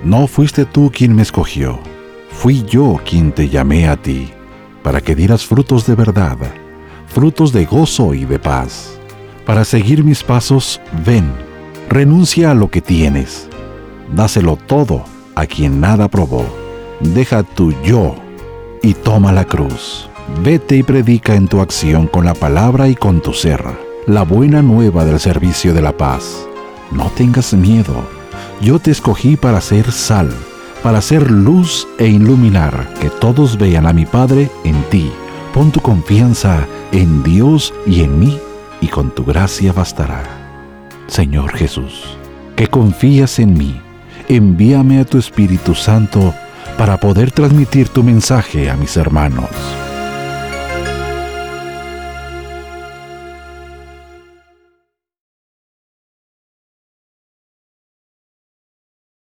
No fuiste tú quien me escogió, fui yo quien te llamé a ti, para que dieras frutos de verdad, frutos de gozo y de paz. Para seguir mis pasos, ven, renuncia a lo que tienes, dáselo todo a quien nada probó. Deja tu yo y toma la cruz. Vete y predica en tu acción con la palabra y con tu ser la buena nueva del servicio de la paz. No tengas miedo. Yo te escogí para ser sal, para ser luz e iluminar, que todos vean a mi Padre en ti. Pon tu confianza en Dios y en mí, y con tu gracia bastará. Señor Jesús, que confías en mí, envíame a tu Espíritu Santo para poder transmitir tu mensaje a mis hermanos.